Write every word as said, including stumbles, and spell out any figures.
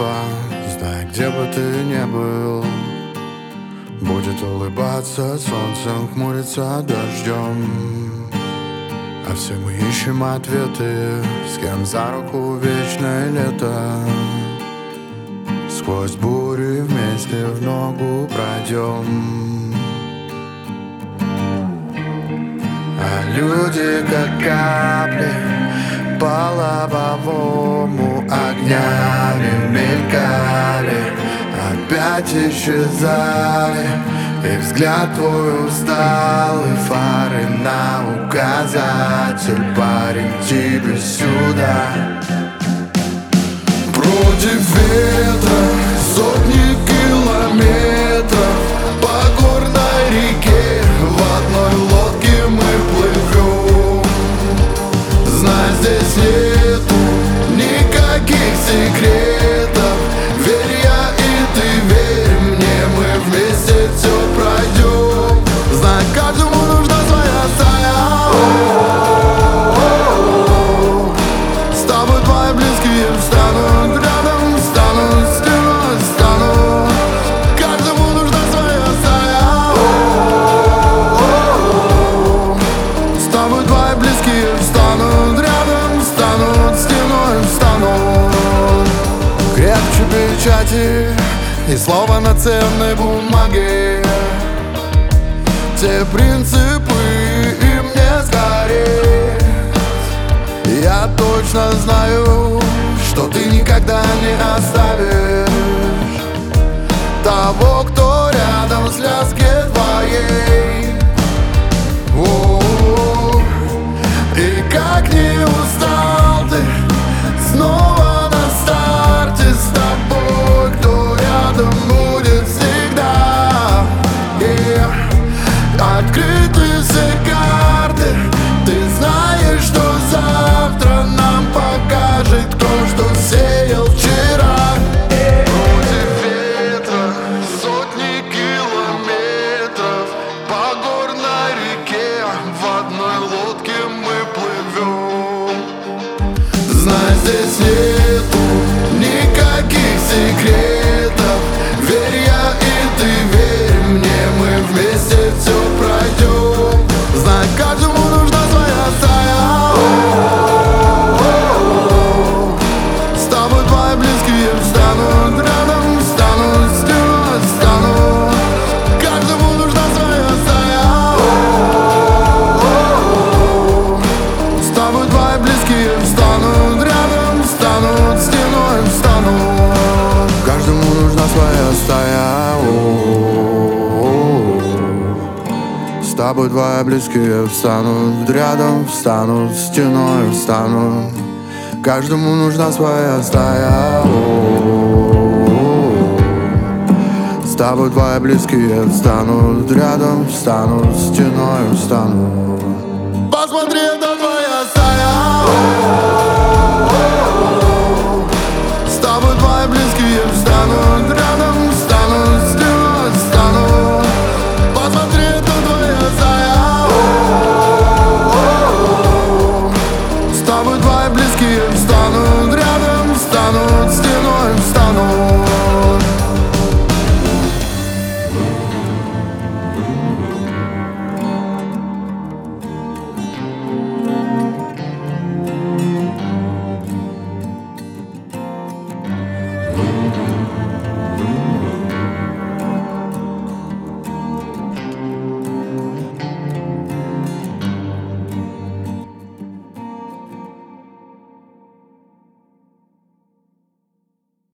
небо, знай, где бы ты ни был, будет улыбаться солнцем, хмуриться дождем. А все мы ищем ответы, с кем за руку вечное лето. Сквозь бури вместе в ногу пройдем. А люди как капли по лобовому огнями мелькали, опять исчезали. И взгляд твой усталый, фары на указатель. Парень, тебе сюда. Против ветра сотни километров по горной реке, в одной лодке мы плывем. Знай, здесь нету никаких секретов. Верь я и ты верь мне, мы вместе все пройдем. Знай, каждому нужна своя стая. С тобой твои близкие встанут рядом, встанут стеной, встанут. Каждому нужна своя стая. С тобой твои близкие встанут рядом, встанут стеной, встанут. Крепче печати и слова на ценной бумаге. Те принципы им не сгореть. Я точно знаю, что ты никогда не оставишь того, кто рядом с ласке твоей. О-о-о. И как не устал ты снова на старте с тобой, кто рядом будет всегда. Yeah. Открыты все карты, ты знаешь, что завтра нам покажет то, что сеял вчера. Против ветра сотни километров по горной реке, в одной лодке мы плывем. Знай, здесь нету никаких секретов. Верь я и ты верь мне, мы вместе все пройдем. Знай, каждому нужна своя стая. С тобой твои близкие встанут рядом, встанут стеной, встанут. Каждому нужна своя стая. С тобой твои близкие встанут рядом, встанут стеной, встанут. Каждому нужна своя стая. С тобой твои близкие встанут рядом, встанут стеной, встанут. Каждому нужна своя стая. С тобой твои близкие встанут рядом, встанут стеной, встанут. Посмотри, это твоя стая. С тобой твои близкие встанут рядом.